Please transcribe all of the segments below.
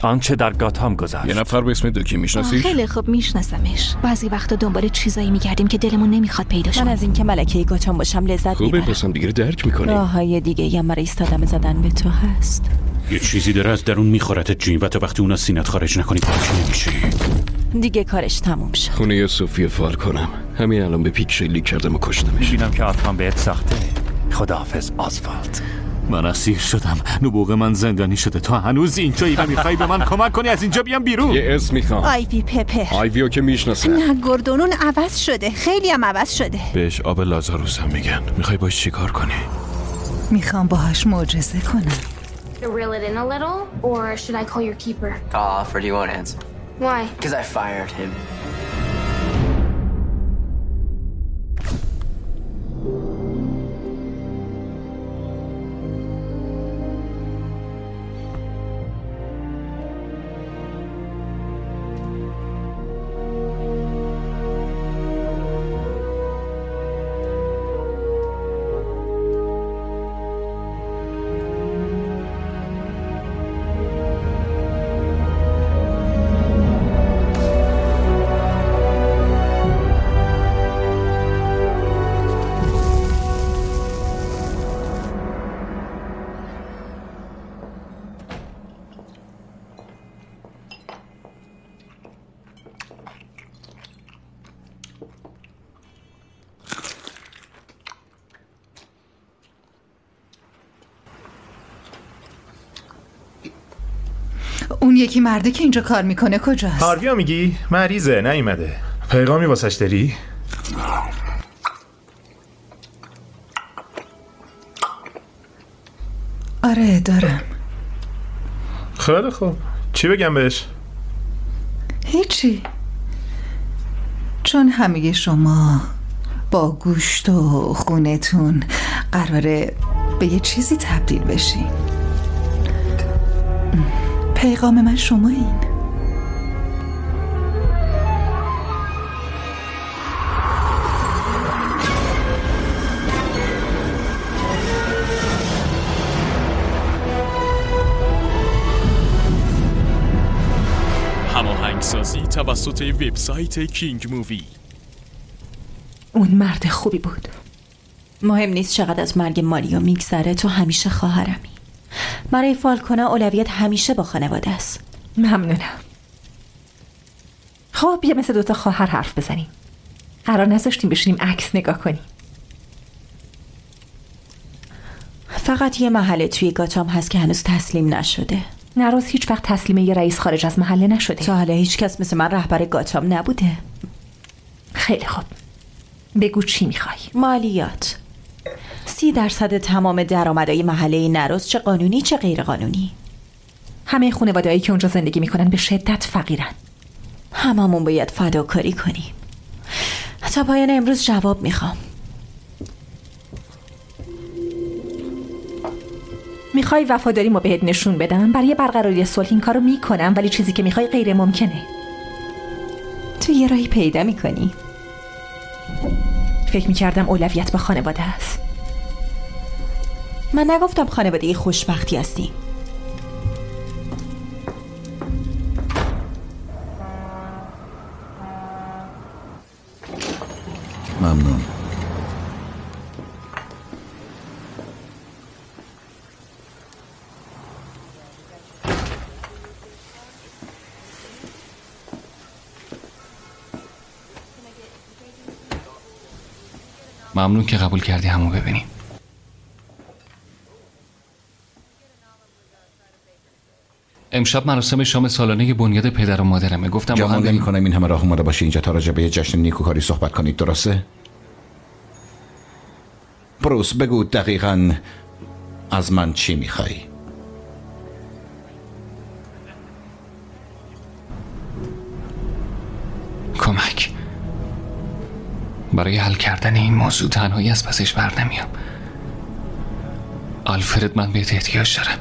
آنچه در گاتام گذشت. یه نفر به اسم دوکی میشناسیش؟ خیلی خوب میشناسمش. بعضی وقتا دنبال چیزایی میگردیم که دلمون نمیخواد پیداش کنیم. من از اینکه ملکه گاتام باشم لذت خوبه، میبرم. پس هم دیگه درک میکنیم. راههای دیگه هم برای ایستادن زدن به تو هست. یه چیزی داره از درون میخورتت جین و تا وقتی اونا سینت خارج نکنی پاک نمیشی. دیگه کارش تموم شد. خونه صوفی فال کنم. همین الان به پیک لیک کردم و کشتمش. میبینم که آرکان بهت سخته. خداحافظ آسفالت. من اسیر شدم. نبوغ من زندانی شده. تا هنوز اینجایی و میخوای به من کمک کنی از اینجا بیام بیرون. یه اسم میخوام. آیوی پپر. آیویو که میشناسم. نه گردونون عوض شده، خیلی هم عوض شده. بهش آب لازاروس هم میگن. میخوای باش چیکار کنی؟ میخوام باهاش معجزه کنم. Reel it in a little, or should I call your keeper? I'll offer, you won't answer. Why? Because I fired him. اون یکی مرده که اینجا کار میکنه کجاست؟ هارویو میگی؟ مریضه نیومده. پیغامی واسش داری؟ آره دارم. خیلی خوب. چی بگم بهش؟ هیچی. چون همه شما با گوشت و خونتون قراره به یه چیزی تبدیل بشین. پیغام من شما این. هماهنگسازی توسط وبسایت کینگ مووی. اون مرد خوبی بود. مهم نیست چقدر از مرگ ماریو میگذره، تو همیشه خواهرمی. برای فالکونا اولویت همیشه با خانواده است. ممنونم. خب بیا مثل دوتا خواهر حرف بزنیم. قرار نذاشتیم بشینیم عکس نگاه کنیم. فقط یه محله توی گاتام هست که هنوز تسلیم نشده. نروز هیچ وقت تسلیم یه رئیس خارج از محله نشده. تا حالا هیچ کس مثل من رهبر گاتام نبوده. خیلی خوب. بگو چی میخوای؟ مالیات 30% تمام درآمدهای محله نروز، چه قانونی چه غیر قانونی. همه خانواده‌ای که اونجا زندگی میکنن به شدت فقیرن. هممون باید فداکاری کنیم. تا پایان امروز جواب میخوام. میخوای وفاداریمو بهت نشون بدم؟ برای برقراری صلح این کارو میکنم، ولی چیزی که میخوای غیر ممکنه. تو یه راهی پیدا میکنی. فکر میکردم اولویت با خانواده است. من نگفتم خانواده خوشبختی هستیم. ممنون. ممنون که قبول کردی همو ببینیم. امشب مراسم شام سالانه بنیاد پدر و مادرمه. گفتم با هم نمی‌کنم این همه راه اومده باشه اینجا تا راجع به یه جشن نیکوکاری صحبت کنید، درسته؟ بروس بگو دقیقاً از من چی می‌خوای؟ کمک. برای حل کردن این موضوع تنهایی از پسش بر نمیام. آلفرد، من بهت احتیاج دارم.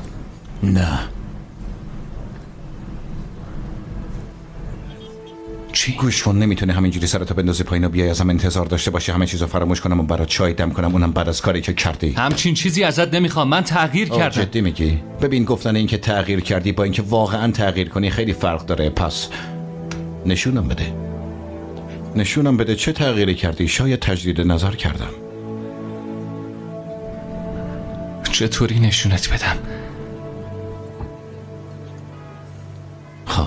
نه. چی؟ گوش کن، نمیتونه همینجوری سرتو بندازی پایین و بیای ازم انتظار داشته باشی همه چیزو فراموش کنم و برات چای دم کنم، اونم بعد از کاری که کردی. همچین چیزی ازت نمیخوام. من تغییر کردم. جدی میگی؟ ببین گفتن این که تغییر کردی با اینکه واقعا تغییر کنی خیلی فرق داره. پس نشونم بده چه تغییری کردی. شاید تجدید نظر کردم. چطوری نشونت بدم؟ خب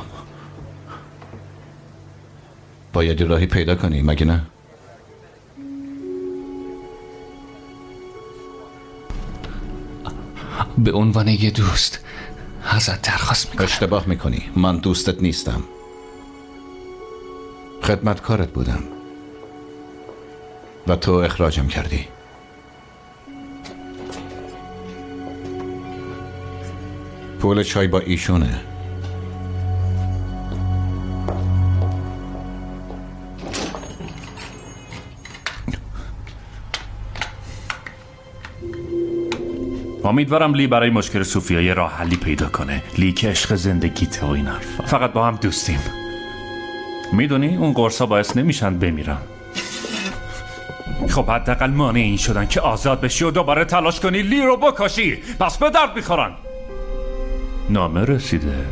باید راهی پیدا کنی مگه نه؟ به عنوان یه دوست ازت درخواست میکنم. اشتباه میکنی. من دوستت نیستم. خدمتکارت بودم و تو اخراجم کردی. پول چای با ایشونه. امیدوارم لی برای مشکل سوفیا یه راه حلی پیدا کنه. لی که عشق زندگیته و این حرفا. فقط با هم دوستیم. میدونی اون قرصا باعث نمیشن بمیرم. خب حداقل مانع این شدن که آزاد بشی و دوباره تلاش کنی لی رو بکشی. پس به درد میخورن. نامه رسیده.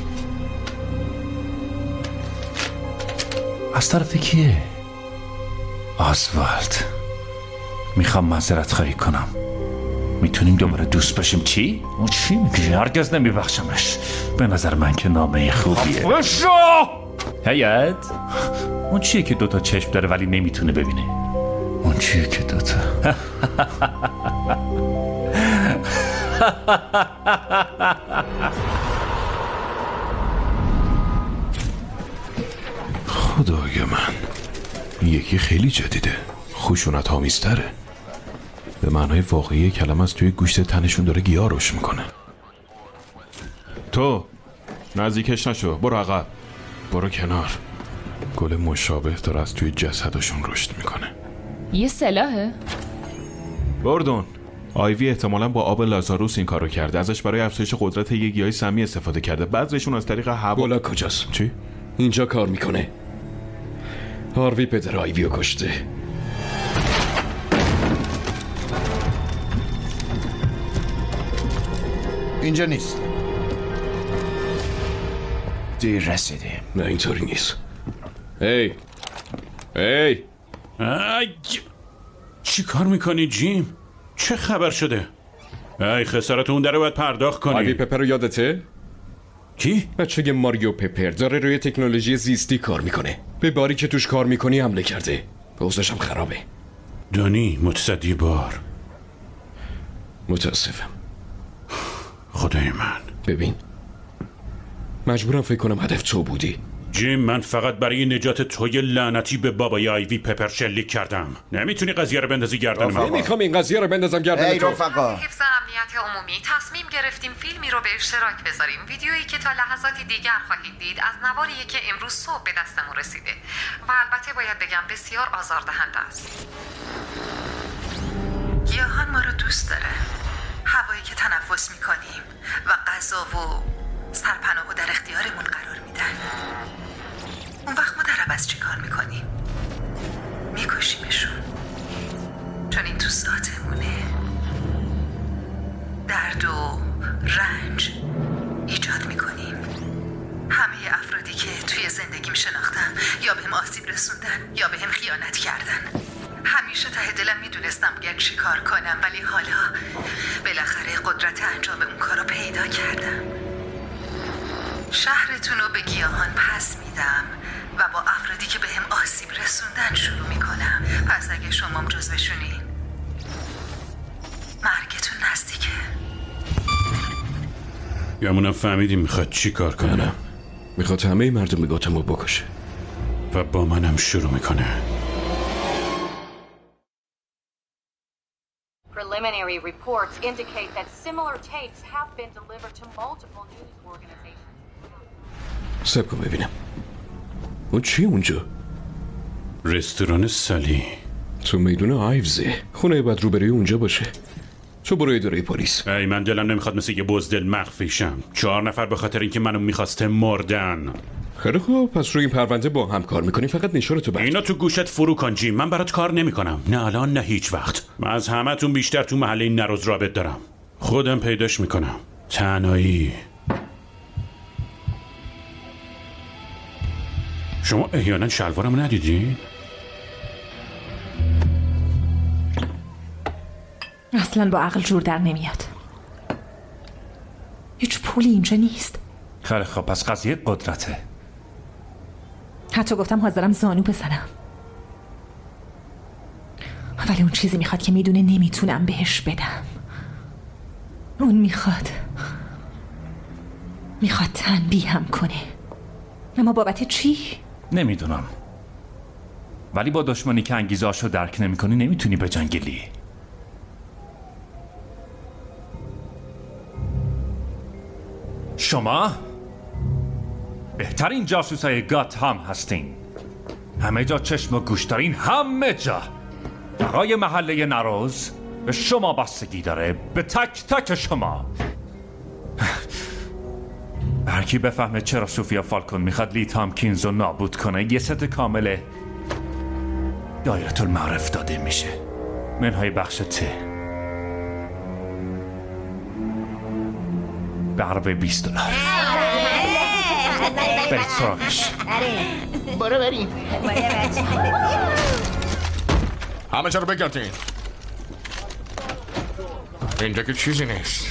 از طرف کیه؟ آزوالد. میخوام معذرت خواهی کنم. میتونیم دوباره دوست باشیم. چی؟ اون چی میگی؟ هرگز نمیبخشمش. به نظر من که نامه خوبیه. بشو! هیت اون چیه که دوتا چشم داره ولی نمیتونه ببینه؟ اون چیه که دوتا خدای من، یکی خیلی جدیده، خشونت آمیزتره. به معنای واقعی کلمه از توی گوشت تنشون داره گیاه روش میکنه. تو نزدیکش نشو، برو عقب، برو کنار. گل مشابه داره از توی جسدشون رشد میکنه. یه سلاحه؟ بردون آیوی احتمالاً با آب لازاروس این کارو کرده. ازش برای افزایش قدرت یه گیاه سمی استفاده کرده. بعضیشون از طریق هوا. گلا کجاست؟ چی؟ اینجا کار میکنه. هاروی پدر آیویو کشته. اینجا نیست. دیر رسیدیم. نه اینطوری نیست. هی چی کار میکنی جیم؟ چه خبر شده؟ ای خسارت اون در رو باید پرداخت کنی. آیوی پپر رو یادته؟ کی؟ بچه ماریو پپر داره روی تکنولوژی زیستی کار میکنه. به باری که توش کار میکنی حمله کرده. اوضاعش هم خرابه. دانی متصدی بار. متاسفم. خدای من. ببین مجبورم فکر کنم هدف تو بودی. جیم من فقط برای نجات توی لعنتی به بابای آیوی پپر شلیک کردم. نمیتونی قضیه رو بندازی گردن من. نمیخوام این قضیه رو بندازم گردن تو. رفقا حفظ امنیت عمومی تصمیم گرفتیم فیلمی رو به اشتراک بذاریم. ویدیویی که تا لحظاتی دیگر خواهید دید از نواریه که امروز صبح به دستمون رسیده و البته باید بگم بسیار آزاردهنده است. گیاهان ما رو دوست داره. هوایی که تنفس میکنیم و غذا و سرپناه و در اختیارمون قرار میدن. اون وقت ما در عوض چی کار میکنیم؟ میکشیمشون، چون این تو ذاتمونه. درد و رنج ایجاد میکنیم. همه افرادی که توی زندگیم شناختم یا بهم آسیب رسوندن یا بهم خیانت کردن. همیشه ته دلم میدونستم باید چی کار کنم، ولی حالا بالاخره قدرت انجام اون کارو پیدا کردم. شهرتون رو به گیاهان پس میدم و با افرادی که بهم آسیب رسوندن شروع میکنم. پس اگه شما جزوشونین مرگتون نزدیکه. گمونم فهمیدیم میخواد چی کار کنه. نه میخواد همه مردم گاتمو بکشه و با منم شروع میکنه. Preliminary reports indicate that similar tapes have been delivered to multiple news organizations. سب کن ببینم. اون چی اونجا؟ رستوران سالی. تو میدون آیوزه. خونه باید روبروی اونجا باشه. تو برو اداره پلیس. ای من دلم نمیخواد مثل یه بزدل مخفی شم. 4 نفر به خاطر اینکه منو میخواسته مردن. خیلی خوب، پس روی این پرونده با هم کار میکنیم. فقط نشانتو اینا تو گوشت فرو کن جیم. من برات کار نمیکنم، نه الان نه هیچ وقت. من از همتون بیشتر تو محله این نروز رابط دارم. خودم پیداش میکنم تنهایی. شما احیانا شلوارم ندیدین؟ اصلا با عقل جور در نمیاد. هیچ پولی اینجا نیست. خیلی خب، پس قضیه قدرته. حتی گفتم حاضرم زانو بزنم، ولی اون چیزی میخواد که میدونه نمیتونم بهش بدم. اون میخواد تنبیهم کنه. اما بابت چی؟ نمیدونم، ولی با دشمنی که انگیزه هاشو درک نمیکنی نمیتونی بجنگی. شما بهترین جاسوسای گات هم هستین. همه جا چشم و گوش دارین، همه جا. برای محله نروز به شما بستگی داره، به تک تک شما. هرکی بفهمه چرا سوفیا فالکون میخواد لی تامکینز رو نابود کنه، یه ست کامل دایره المعارف داده میشه. منهای بخش ته به عربه $20. برید سراغش. برو بریم. همه جا رو بگردین. اینجا که چیزی نیست.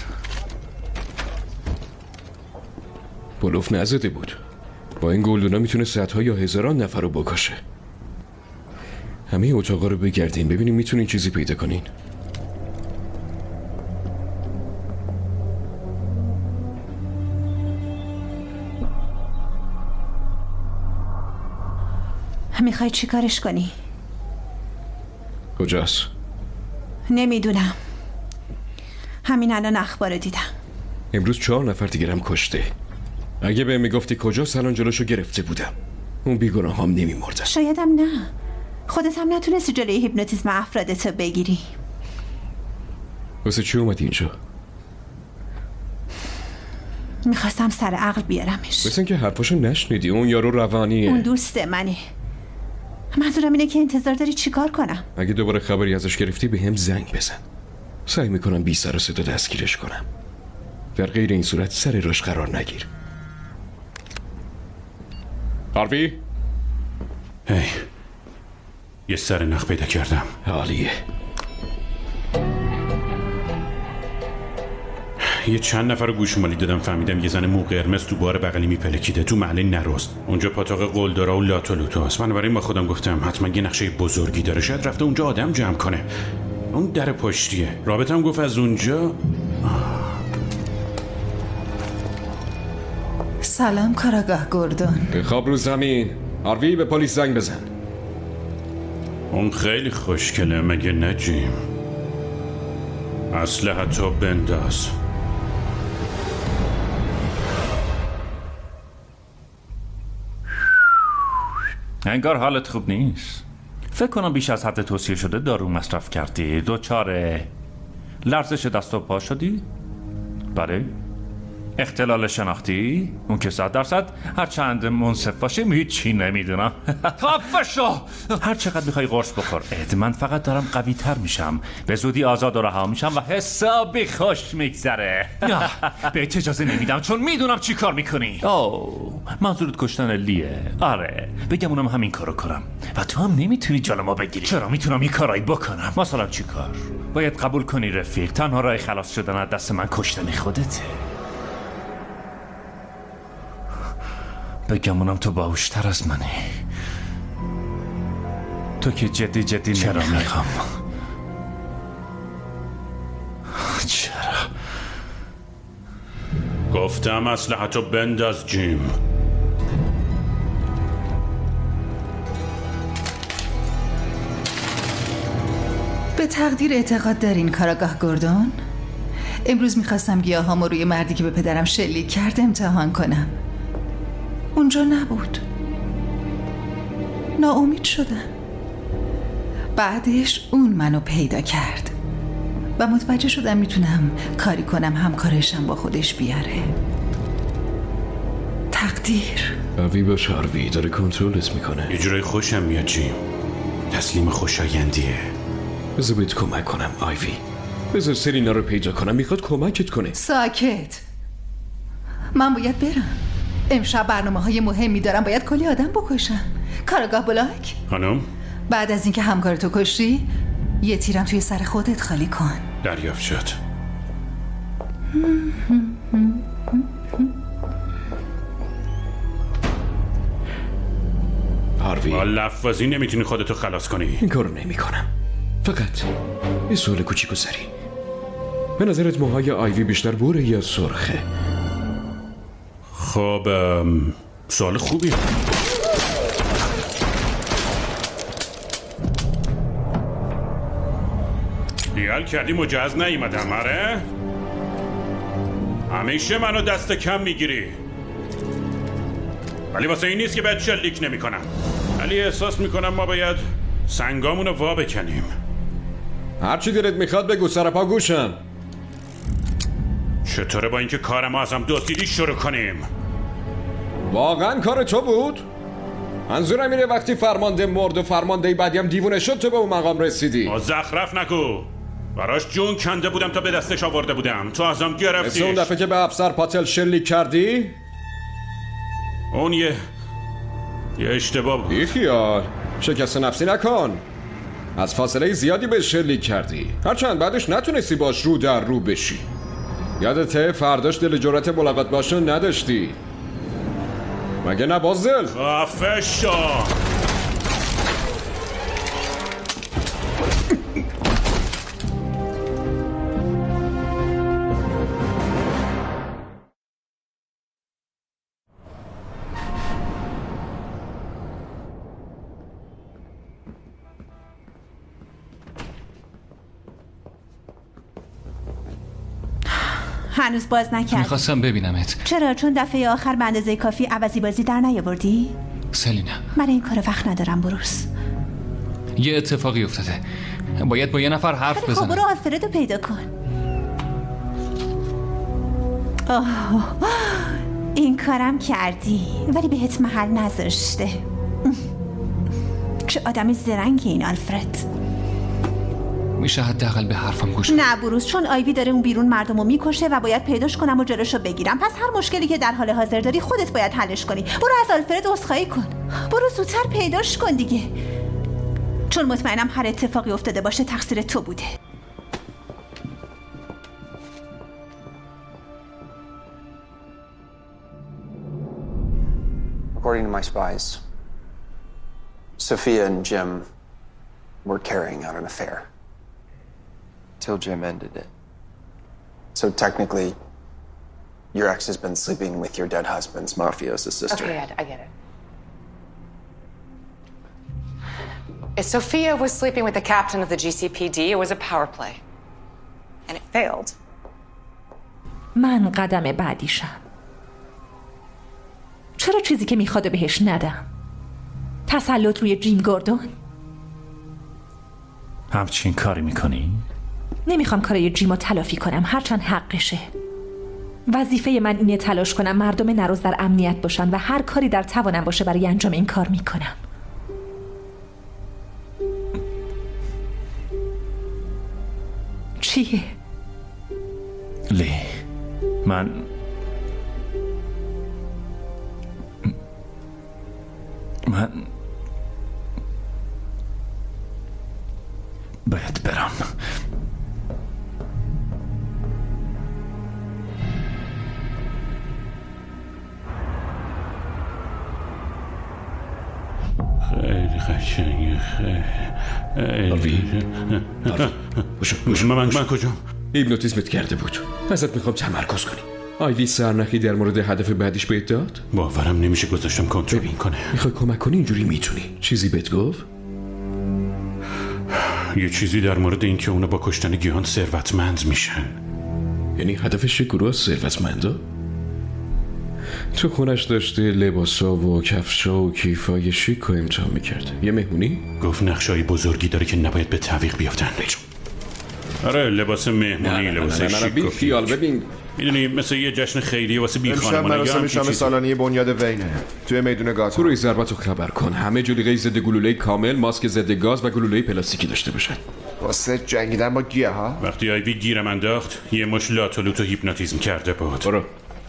بلوف نزده بود. با این گلدونا میتونه صدها یا هزاران نفر رو بکشه. همه اتاقا رو بگردین ببینیم میتونین چیزی پیدا کنین. میخوای چی کارش کنی؟ کجاست؟ نمیدونم. همین الان اخبار دیدم. امروز 4 نفر دیگرم کشته. اگه به میگفتی کجاست الان جلوشو گرفته بودم. اون بیگناه هم نمیمردن. شایدم نه. خودت هم نتونستی جلوی هیپنوتیزم افرادتو بگیری. واسه چی اومدی اینجا؟ میخواستم سر عقل بیارمش. مثل که حرفاشو نشنیدی. اون یارو روانیه. اون دوست منه. منظورم اینه که انتظار داری چیکار کنم؟ اگه دوباره خبری ازش گرفتی به هم زنگ بزن. سعی میکنم بی سر و صدا دستگیرش کنم. در غیر این صورت سر راش قرار نگیر. هاروی؟ هی یه سر نخ پیدا کردم. عالیه. یه چند نفر رو گوشمالی دادم، فهمیدم یه زن مو قرمز تو بار بغلی میپلکیده تو محله نروز. اونجا پاتاق قلدرا و لاتولوتو است. بنابراین با خودم گفتم حتما یه نقشه بزرگی داره، شاید رفته اونجا آدم جمع کنه. اون در پشتیه. رابطم گفت از اونجا. سلام کاراگاه گوردون. بخواب رو زمین. هاروی به پلیس زنگ بزن. اون خیلی خوشگله مگه نه جیم؟ اسلحه‌تو بنداز. انگار حالت خوب نیست. فکر کنم بیش از حد توصیه شده دارو مصرف کردی. دچار لرزش دست و پا شدی؟ بله. اختلال شناختی؟ اون که 100%. هر چند منصف باشیم هیچی نمیدونم. خفشو! هر چقدر میخوای قرص بخور. من فقط دارم قوی تر میشم، به زودی آزاد و رها میشم و حسابی خوش میگذره. بهت اجازه نمیدم چون میدونم چی کار میکنی. منظورت کشتن لیه؟ آره، بگم اونم همین کارو کنم و تو هم نمیتونی جلو ما بگیری. چرا؟ میتونم یه کارایی بکنم. مثلا چی کار؟ باید قبول کنی رفیق، تنها راه خلاص شدن از دست من کشتن خودته. بگم اونم تو باهوشتر از منی. تو که جدی چرا میخوام؟ چرا؟ گفتم اسلحه‌تو بنداز جیم. به تقدیر اعتقاد دارین کاراگاه گوردون؟ امروز میخواستم گیاهامو روی مردی که به پدرم شلیک کرد امتحان کنم. اونجا نبود. ناامید شدم. بعدش اون منو پیدا کرد و متوجه شدم میتونم کاری کنم همکارشم با خودش بیاره. تقدیر. قوی باش هاروی، داره کنترلت میکنه. یه جورای خوشم میاد جیم. تسلیم خوشایندیه. بذار بهت کمک کنم آیوی. بذار سلینا رو پیدا کنم، میخواد کمکت کنه. ساکت. من باید برم. امشب برنامه‌های مهمی دارم، باید کلی آدم بکشم. کارگاه بلاک؟ خانم؟ بعد از اینکه همکارتو کشتی یه تیرم توی سر خودت خالی کن. دریافت شد. هاروی با لفظی نمیتونی خودتو خلاص کنی. این کارو نمیکنم. فقط یه سوال کوچیکو سری. به نظرت موهای آیوی بیشتر بوره یا سرخه؟ خب سوال خوبیه. خیال کردی مجهز نیومدم آره؟ همیشه منو دست کم میگیری. ولی واسه این نیست که بهت شلیک نمی کنم. ولی احساس میکنم ما باید سنگامونو وا بکنیم. هرچی دلت میخواد بگو، سرپا گوشم. چطوره با اینکه کارمو ازم دزدیدی شروع کنیم؟ واقعا کار تو بود؟ منظورم اینه وقتی فرمانده مرد و فرمانده بعدی هم دیوونه شد تو به اون مقام رسیدی. مزخرف نگو. براش جون کنده بودم تا به دستش آورده بودم. تو ازم گرفتیش. مثل اون دفعه که به افسر پاتل شلیک کردی؟ اون یه اشتباه بود. بیخیال، شکست نفسی نکن. از فاصله زیادی به شلیک کردی، هرچند بعدش نتونستی باش رو در رو بشی. یادته فرداش دل جرأت ملاقات باشو نداشتی مگه نه بازل؟ خفه شو. هنوز باز نکردی؟ میخواستم ببینمت. چرا؟ چون دفعه آخر به اندازه کافی عوضی بازی در نیاوردی؟ سلینا، من این کارو وقت ندارم بروس. یه اتفاقی افتاده، باید با یه نفر حرف بزنم. خب برو آلفردو پیدا کن. این کارم کردی ولی بهت محل نذاشته. چه آدمی زرنگی این آلفرد. میشه حداقل به حرفم گوش نه بروس، چون آیوی داره اون بیرون مردمو میکشه و باید پیداش کنم و جلوشو بگیرم. پس هر مشکلی که در حال حاضر داری خودت باید حلش کنی. برو از آلفرد عذرخواهی کن. برو زودتر پیداش کن دیگه، چون مطمئنم هر اتفاقی افتاده باشه تقصیر تو بوده. According to my spies, Sophia and Jim were carrying out an affair. Till Jim ended it. So technically, your ex has been sleeping with your dead husband's mafioso sister. Okay, I get it. If Sophia was sleeping with the captain of the GCPD, it was a power play. And it failed. من قدم بعدیشم. چرا چیزی که میخواد بهش ندم؟ تسلط روی جیم گوردون؟ همچین کاری میکنی؟ نمیخوام کارای جیمو تلافی کنم، هرچند حقشه. وظیفه من اینه تلاش کنم مردم نروز در امنیت باشن و هر کاری در توانم باشه برای انجام این کار میکنم. چیه؟ لی، من باید برم. خیلی قشنگه. خیلی من کجام؟ هیپنوتیزمت کرده بود. ازت میخوام تمرکز کنی. آیوی سرنخی در مورد هدف بعدیش بهت داد؟ باورم نمیشه گذاشتم کنترل کنه. میخوای کمک کنی اینجوری میتونی. چیزی بهت گفت؟ یه چیزی در مورد این که اونا با کشتن گیهان ثروتمند میشن. یعنی هدفش یه گروه ثروتمندا؟ تو خونش داشته لباسا و کفشا و کیفای شیک و امتحان میکرد. یه مهمونی؟ گفت نقشای بزرگی داره که نباید به تعویق بیافتن. آره لباس مهمونی، لباس شیک و خیال. ببین میدونی مثل یه جشن خیریه واسه بی امشب خانمانگی مراسم شام سالانه بنیاد وینه توی میدون گاز. تو روی ضربتو خبر کن همه جلیقه ضد گلوله کامل، ماسک ضد گاز و گلوله پلاستیکی داشته باشن واسه جنگیدن با گیاه ها. وقتی آیوی گیرم انداخت یه مش لاتولوتو هیپنوتیزم کرده بود. برو.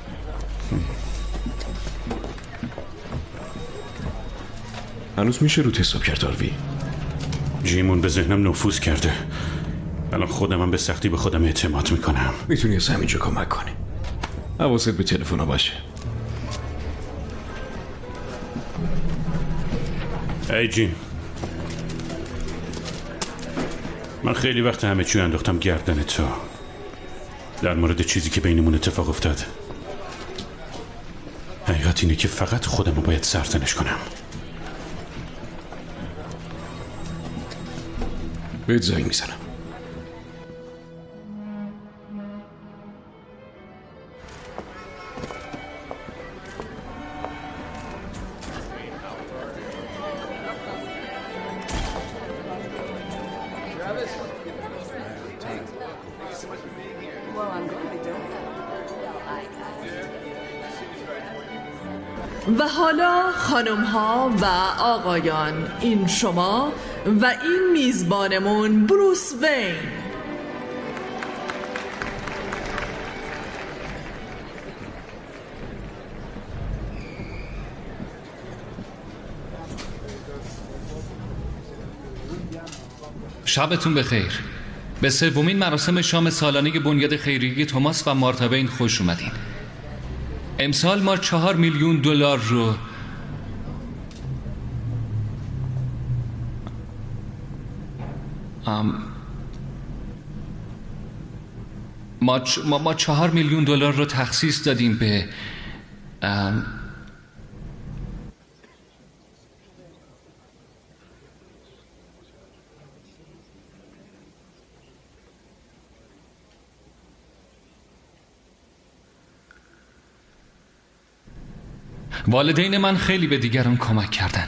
هنوز میشه روت حساب کرد آروی. جیمون به ذهنم نفوذ کرده. الان خودم به سختی به خودم اعتماد میکنم. میتونی از همینجا کمک کنی. حواست به تلفن باشه. ای جیم، من خیلی وقت همه چی انداختم گردن تو در مورد چیزی که بینمون اتفاق افتاد. حقیقت اینه که فقط خودم رو باید سرزنش کنم. بهت زنگ میزنم. و حالا خانم ها و آقایان، این شما و این میزبانمون بروس وین. شبتون بخیر. به سومین مراسم شام سالانه بنیاد خیریه توماس و مارتا وین خوش اومدین. امسال ما 4 میلیون دلار رو ما 4 میلیون دلار رو تخصیص دادیم به والدین من خیلی به دیگران کمک کردن.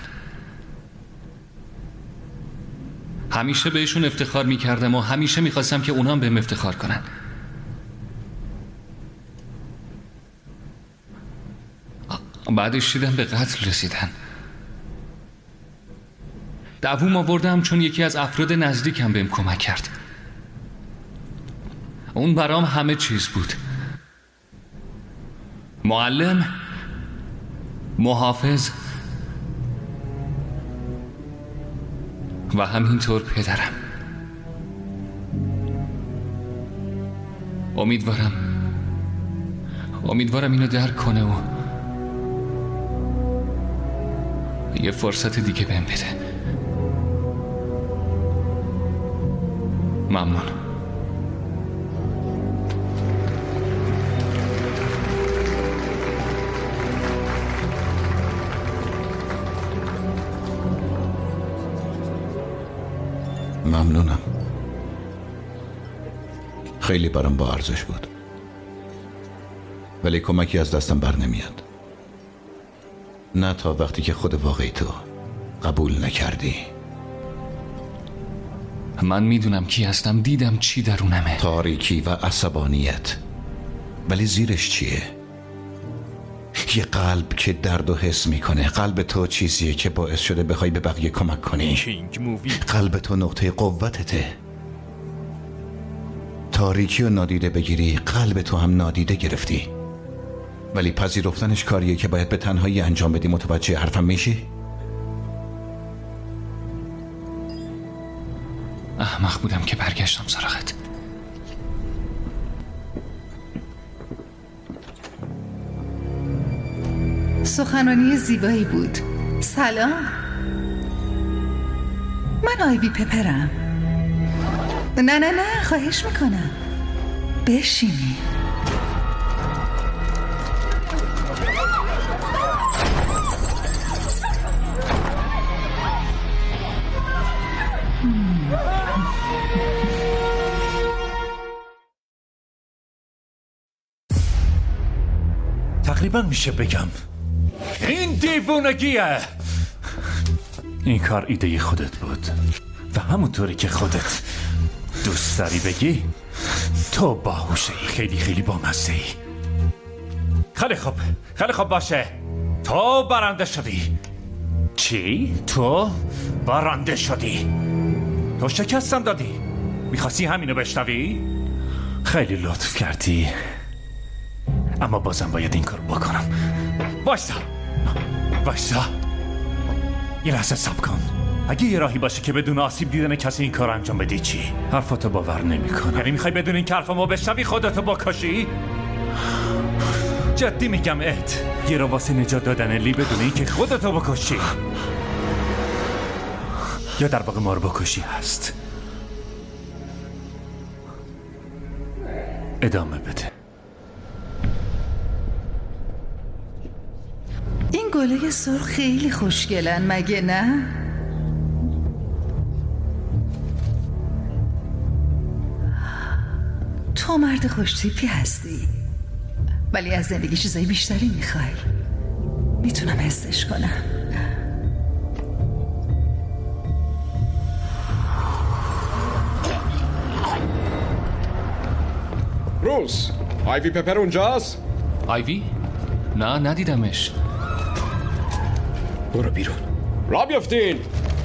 همیشه بهشون افتخار میکردم و همیشه میخواستم که اونام بهم افتخار کنن. بعدش دیدم به قتل رسیدن. دووم آوردم چون یکی از افراد نزدیکم بهم کمک کرد. اون برام همه چیز بود. معلم، محافظ و همینطور پدرم. امیدوارم اینو درک کنه و یه فرصت دیگه بهم بده. ممنون. ممنونم. خیلی برام با ارزش بود، ولی کمکی از دستم بر نمیاد. نه تا وقتی که خود واقعی تو قبول نکردی. من میدونم کی هستم، دیدم چی درونمه. تاریکی و عصبانیت، ولی زیرش چیه؟ یه قلب که درد و حس میکنه. قلب تو چیزیه که باعث شده بخوای به بقیه کمک کنی. قلب تو نقطه قوتته. تاریکی رو نادیده بگیری، قلب تو هم نادیده گرفتی. ولی پذیرفتنش کاریه که باید به تنهایی انجام بدی. متوجه حرفم میشی؟ احمق بودم که برگشتم سراغت. سخنرانی زیبایی بود. سلام، من آیوی پپرم. نه خواهش میکنم بشینی. تقریبا میشه بگم این دیوونگیه. این کار ایده خودت بود و همونطوری که خودت دوست داری بگی؟ تو باهوشی، خیلی خیلی بامزه‌ای. خیلی خوب باشه. تو برنده شدی. چی؟ تو برنده شدی. تو شکستم دادی. میخواستی همینو بشنوی؟ خیلی لطف کردی، اما بازم باید این کار بکنم. وایسا یه لحظه صبر کن. اگه یه راهی باشه که بدون آسیب دیدن کسی این کار انجام بدی چی؟ حرفاتو باور نمی‌کنم. یعنی میخوای بدون این که حرفمو بشنوی خودتو بکشی؟ جدی میگم اد، یه رو واسه نجات دادن لی بدون این که خودتو بکشی یا در واقع ما رو بکشی هست. ادامه بده. این گله سرخ خیلی خوشگلن مگه نه؟ تو مرد خوشتیپی هستی، ولی از زندگی چیزای بیشتری میخوای. میتونم حسش کنم. روز، آیوی پپر اونجاست؟ آیوی؟ نه ندیدمش. برو بیرون. را بیافتین.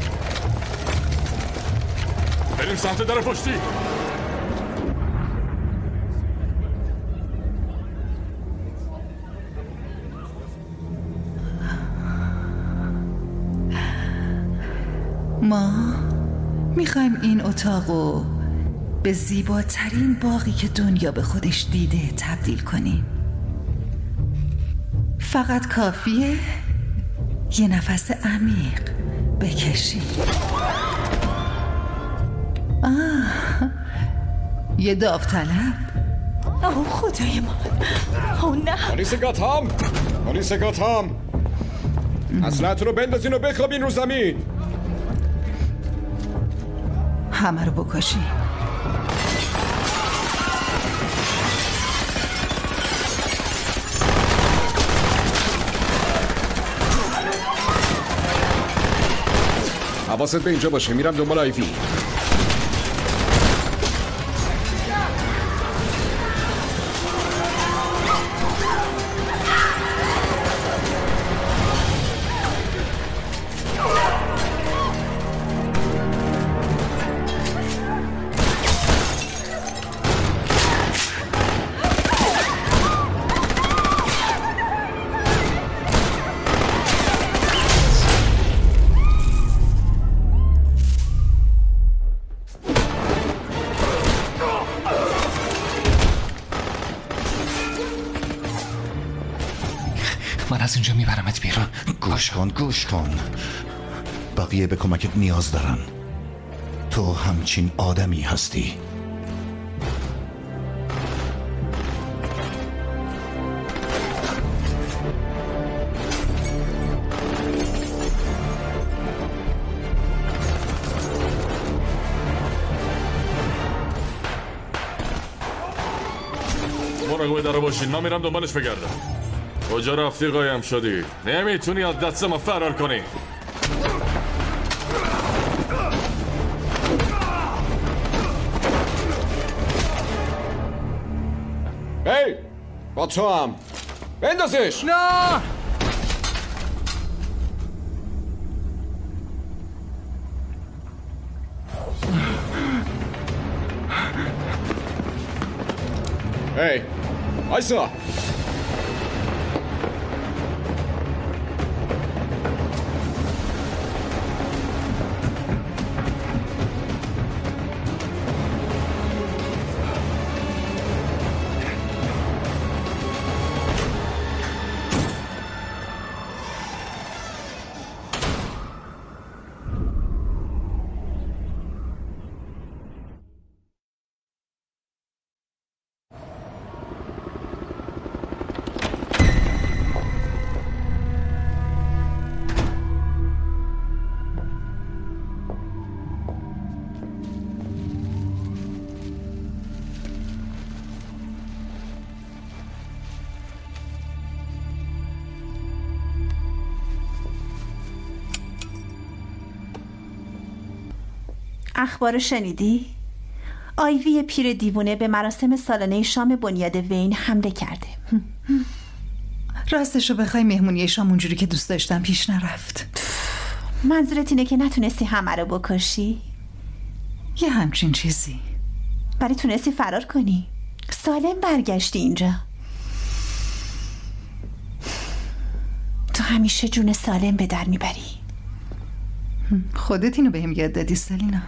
بریم سمت در پشتی. ما میخوایم این اتاقو به زیباترین باغی که دنیا به خودش دیده تبدیل کنیم. فقط کافیه یه نفس عمیق بکشی. یه داوطلب. اوه خدای من. اوه نه. پلیس گاتام اسلحه‌تون رو بندازین و بخوابین رو زمین. همه رو بکشی. حواست به اینجا باشه، میرم دنبال آیوی. من از اینجا میبرمت بیرون. گوش کن. بقیه به کمکت نیاز دارن. تو همچین آدمی هستی. مراقب در باشین، من میرم دنبالش بگردم. کجا رفتی قایم شدی؟ نمیتونی از دست ما فرار کنی. هی با تو هم بندازش. نه هی آیسا. اخبار شنیدی؟ آیوی پیر دیوونه به مراسم سالانه شام بنیاد وین حمله کرده. راستشو بخوای مهمونی شام اونجوری که دوست داشتم پیش نرفت. منظورت اینه که نتونستی همه رو بکشی؟ یه همچین چیزی. ولی تونستی فرار کنی. سالم برگشتی اینجا. تو همیشه جون سالم به در میبری. خودت اینو بهم یاد دادی سلینا.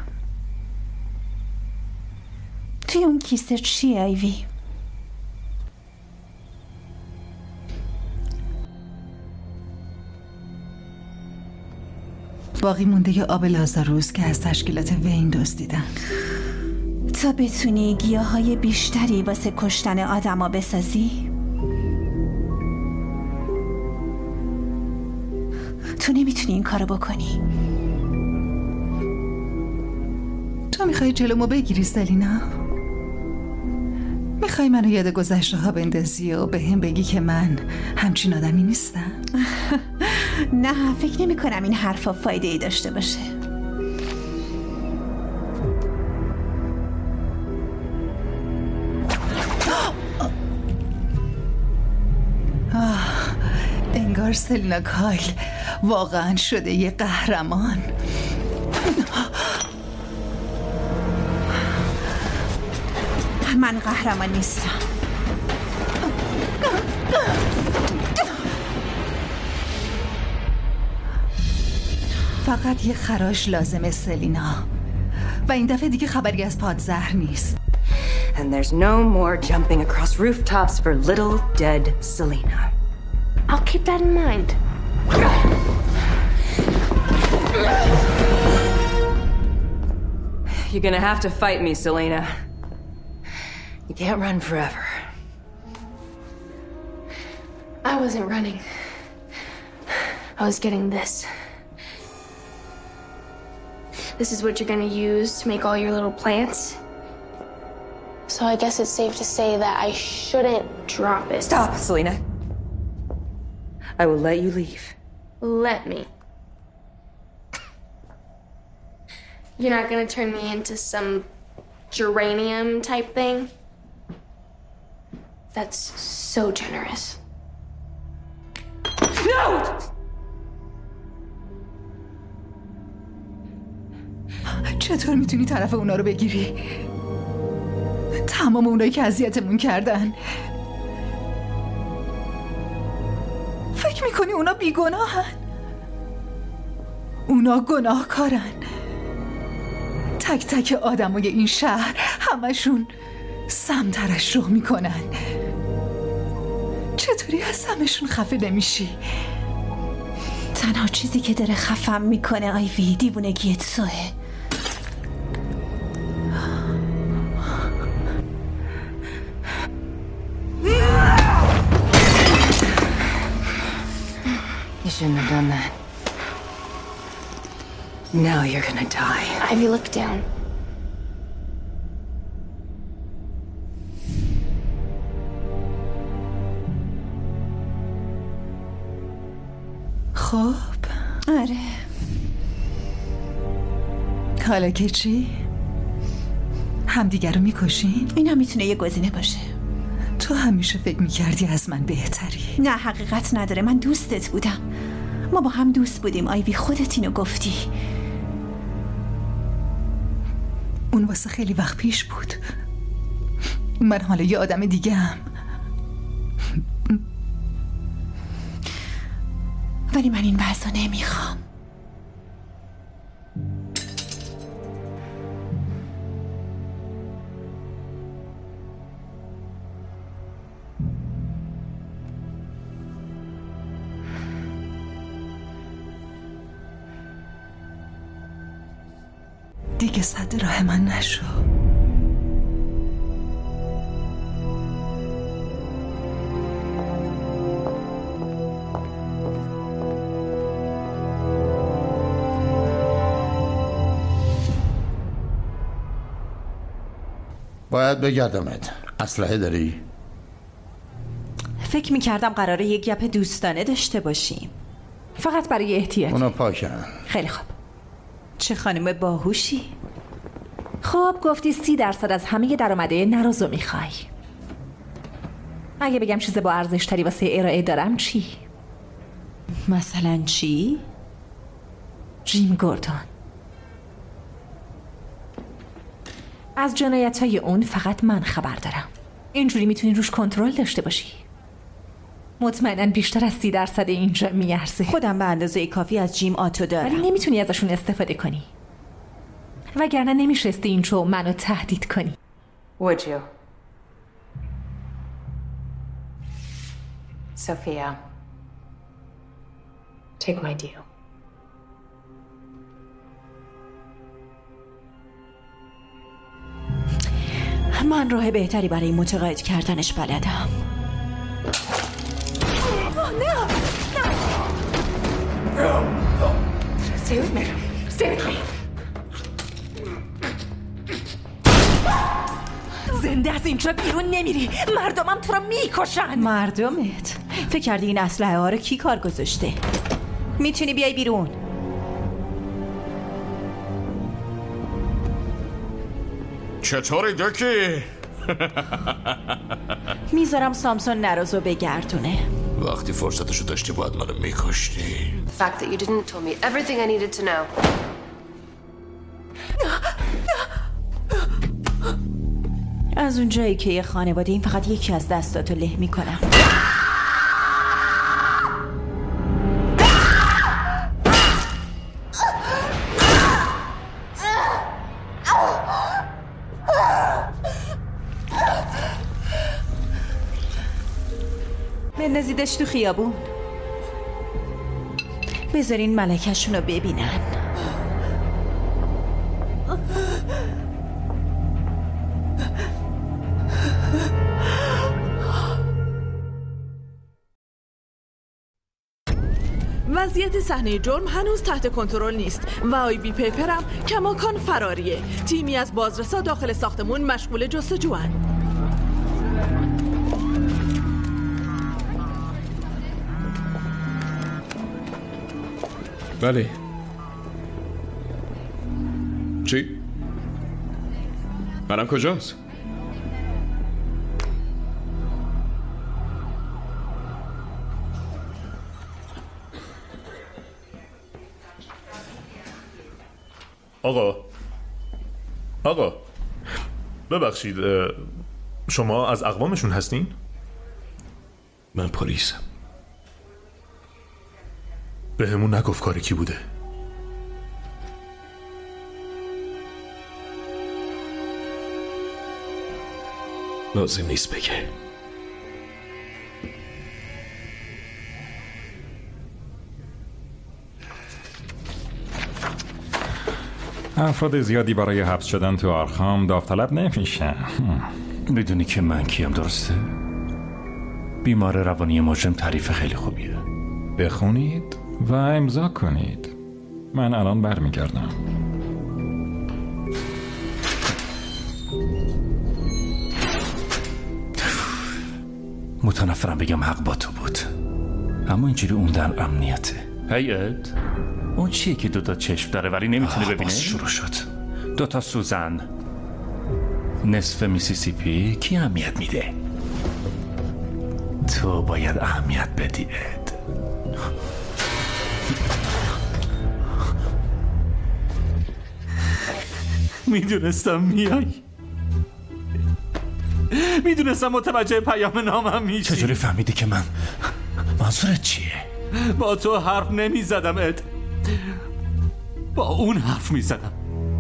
توی اون کیسه چیه آیوی؟ باقی مونده ی آب لازاروس که از تشکیلات وین دزدیدن تا بتونی گیاهای بیشتری واسه کشتن آدما بسازی. تو نمیتونی این کارو بکنی. تو میخوای جلومو بگیری سلینا؟ میخوای منو یاد گذشته ها بندازی و به هم بگی که من همچین آدمی نیستم؟ نه، فکر نمی کنم این حرفا فایده ای داشته باشه. انگار سلینا کایل واقعا شده یه قهرمان. من قهرمان نیستم. فقط یه خراش لازمه سلینا و این دفعه دیگه خبری از پادزهر نیست. And there's no more jumping across rooftops for little dead Selena. I'll keep that in mind. You're gonna have to fight me, Selena. You can't run forever. I wasn't running. I was getting this. This is what you're gonna use to make all your little plants. So I guess it's safe to say that I shouldn't drop it. Stop, Selena. I will let you leave. Let me. You're not gonna turn me into some geranium type thing? That's so generous. No! چطور میتونی طرف اونا رو بگیری؟ تمام اونایی که اذیتمون کردن. فکر میکنی اونا بیگناهن؟ اونا گناهکارن. تک تک آدمای این شهر همشون سم ترشح میکنن. چطوری از همشون خفه نمیشی؟ تنها چیزی که داره خفم میکنه آیوی دیوونگی توه. You shouldn't have done that. Now you're gonna die. Ivy, look down. خب آره. حالا که چی؟ همدیگر رو میکشین؟ اینا میتونه یه گزینه باشه. تو همیشه فکر میکردی از من بهتری. نه، حقیقت نداره. من دوستت بودم. ما با هم دوست بودیم آیوی، خودت اینو گفتی. اون واسه خیلی وقت پیش بود. من حالا یه آدم دیگه هم. ولی من این وضع نمیخوام. دیگه صد راه من نشو. باید بگردمت. اسلحه داری؟ فکر میکردم قراره یک گپ دوستانه داشته باشیم، فقط برای احتیاط. اونا پاکن. خیلی خوب. چه خانم باهوشی. خب گفتی 30% از همه درآمده نروزو میخوای. اگه بگم چیز با ارزش تری واسه ارائه دارم چی؟ مثلا چی؟ جیم گوردون. از جنایت‌های اون فقط من خبر دارم. اینجوری میتونی روش کنترل داشته باشی. مطمئناً بیشتر از 30% اینجا میارزه. خودم به اندازه کافی از جیم آتو دارم، ولی نمیتونی ازشون استفاده کنی. وگرنه نمیشستی اینجا منو تهدید کنی. Would you? Sophia, take my deal. من راه بهتری برای متقاعد کردنش بلدم. Stay with me. Stay with me. زنده از اینجا بیرون نمیری. مردمم تو رو میکشن. مردمت؟ فکر کردی این اسلحه ها رو کی کار گذاشته؟ میتونی بیای بیرون. چطوری دکی؟ میذارم سامسون نروزو بگردونه. وقتی فرصتشو داشتی باید منو میکشتی. The fact that you didn't told me everything I needed to know. از اون جایی که یه خانواده این فقط یکی از دستاتو له میکنم. بندازیدش تو خیابون. بذارین ملکشون رو ببینن. وضعیت صحنه جرم هنوز تحت کنترل نیست و آیبی پیپرم کماکان فراریه. تیمی از بازرسا داخل ساختمون مشغول جستجوان. بله. چی؟ منم کجاست؟ آقا ببخشید، شما از اقوامشون هستین؟ من پلیسم. به همون نگفت کاری کی بوده. لازم نیست بگه. افراد زیادی برای حبس شدن تو آرخام داوطلب نمیشن. میدونی که من کیم، درسته؟ بیمار روانی مجرم تعریف خیلی خوبیه. بخونید و امضا کنید. من الان برمیگردم. متنفرم بگم حق با تو بود، اما اینجوری اون در امنیته. هی اد، اون چیه که دوتا چشم داره ولی نمیتونه ببینه؟ باز شروع شد. دوتا سوزن، نصف میسیسیپی. کی اهمیت میده؟ تو باید اهمیت بدی اد. میدونستم میای، میدونستم متوجه پیام نامم میشی. چجوری فهمیدی که من؟ منظورت چیه؟ با تو حرف نمیزدم اد، با اون حرف میزدم.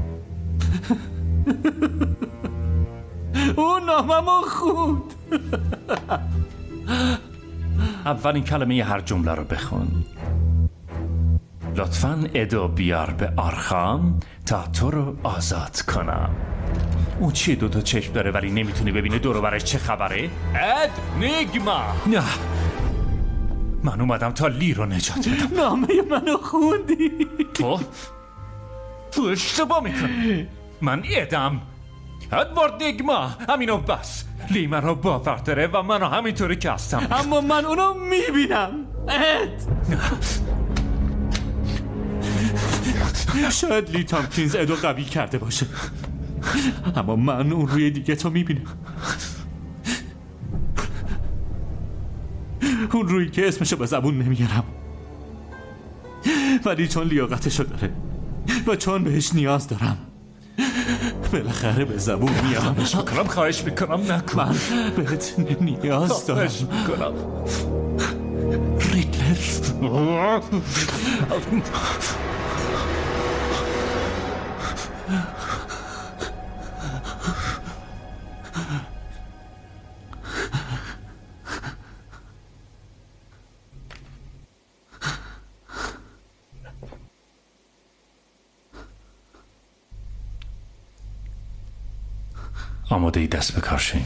اون ناممو خود. اولین کلمه هر جمله رو بخون. لطفاً ادو بیار به آرخام تا تو رو آزاد کنم. اون چیه دوتا چشم داره ولی نمیتونه ببینه دور برش چه خبره؟ اد نیگما. نه، من اومدم تا لی رو نجات بدم. نامه منو خوندی. تو اشتباه میکنی. من ادم ادوارد نیگما، همینو بس. لی من رو باور داره و منو همینطوری که هستم، اما من اونو میبینم. اد شاید لی تامکینز ادو قوی کرده باشه، اما من اون روی دیگه تو میبینم، اون روی که اسمشو به زبون نمیارم، ولی چون لیاقتشو داره و چون بهش نیاز دارم بالاخره به زبون میارم. خواهش میکنم نکن. من بهت نیاز دارم. خواهش میکنم ریدلر. آماده ای دست به کار شیم؟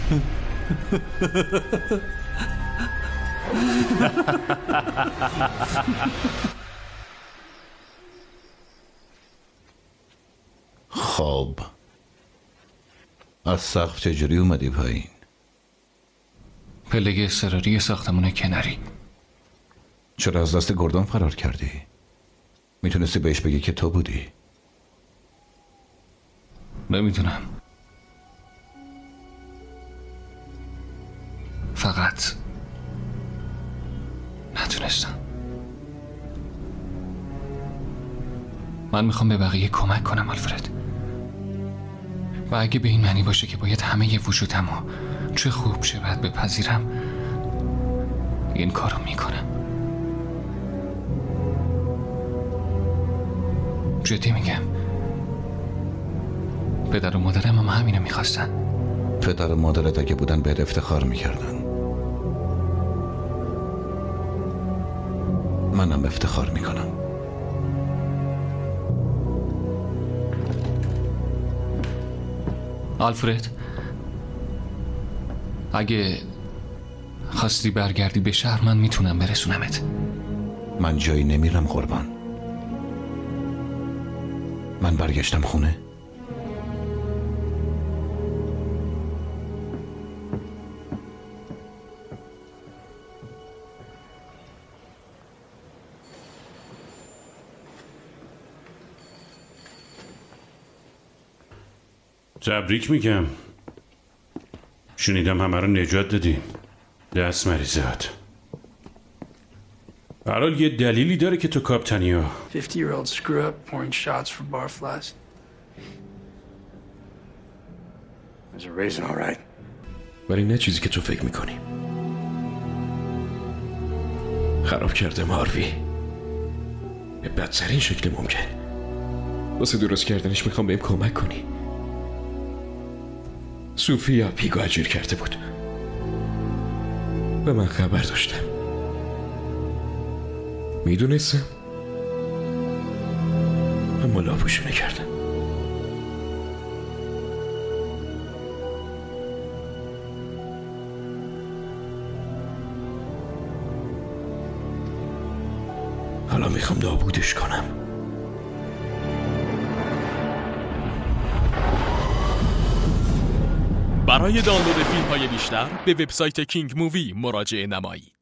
خب از سقف چجوری اومدی پایین؟ پله اضطراری ساختمون کناری. چرا از دست گردون فرار کردی؟ میتونستی بهش بگی که تو بودی. نمیدونم، فقط نتونستم. من میخوام به بقیه کمک کنم آلفرد، و اگه به این معنی باشه که باید همه وجودمو چه خوب چه بد بپذیرم، این کارو میکنم. جدی میگم، پدر و مادرم هم همینو میخواستن. پدر و مادرت اگه بودن بهت افتخار میکردن. منم افتخار میکنم. آلفرد، اگه خواستی برگردی به شهر من میتونم برسونمت. من جایی نمیرم قربان. من برگشتم خونه. تبریک میگم، شنیدم همه رو نجات دادی. دست مریضات. برحال یه دلیلی داره که تو کاپتنیو 50-year-old screw up pouring shots for barflies. There's a reason, all right. ولی نه چیزی که تو فکر میکنی. خراب کرده ماروی به بدترین شکل ممکن. واسه درست کردنش میخوام بهم کمک کنی. سوفیا پیگو اجیر کرده بود و من خبر داشتم. میدونستم اما لاپوشونه کردم. حالا میخوام نابودش کنم. برای دانلود فیلم‌های بیشتر به وبسایت کینگ مووی مراجعه نمایید.